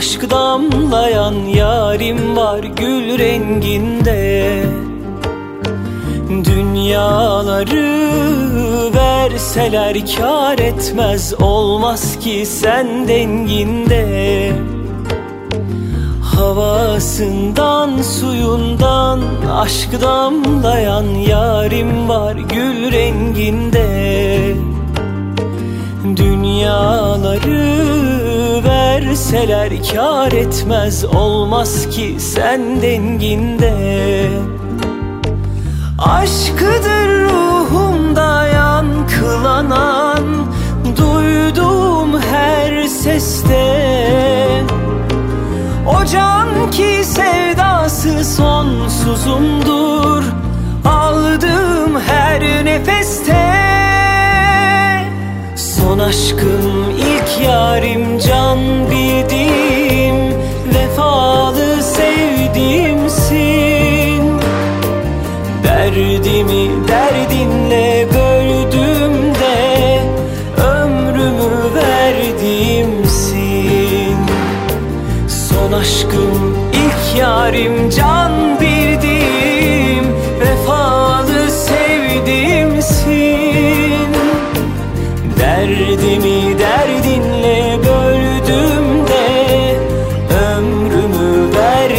aşk damlayan yarim var gül renginde. Dünyaları verseler kâr etmez, olmaz ki sen denginde. Havasından suyundan aşk damlayan yarim var gül renginde. Dünyaları verseler kâr etmez, olmaz ki sen denginde. Aşkıdır ruhumda yankılanan, duyduğum her seste. O can ki sevdası sonsuzumdur, aldığım her nefeste. Son aşkım ilk yarim, can bildiğim, vefalı sevdiğimsin. Derdimi derdinle böldüğümde ömrümü verdiğimsin. Son aşkım ilk yarim, can bildiğim, vefalı sevdiğimsin. Derdimi derdinle böldüğümde ömrümü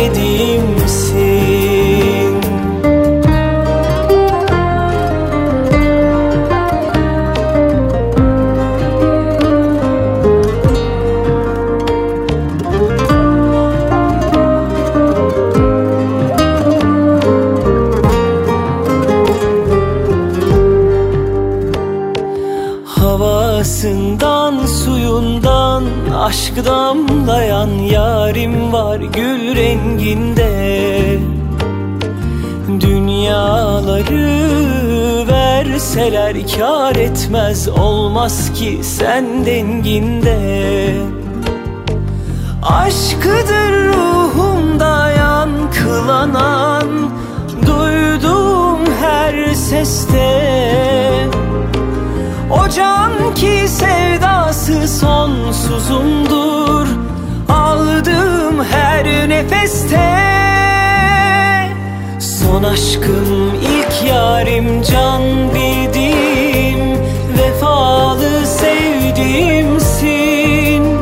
verdiğimsin. Havasından suyundan aşk damlayan yarim var gül renginde. Dünyaları verseler kâr etmez, olmaz ki sen denginde. Aşkıdır ruhumda yankılanan, duyduğum her seste. O can ki sevdası sonsuzumdur, aldığım her nefeste. Son aşkım ilk yarim, can bildiğim, vefalı sevdiğimsin.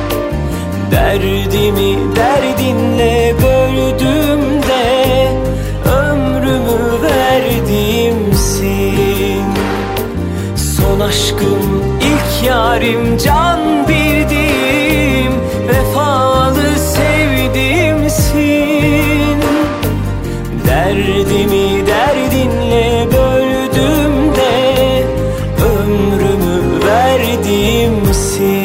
Derdimi derdinle böldüğümde ömrümü verdiğimsin. Son aşkım ilk yarim, can bildiğim, vefalı sevdiğimsin. Derdimi derdinle böldüğümde ömrümü verdiğimsin.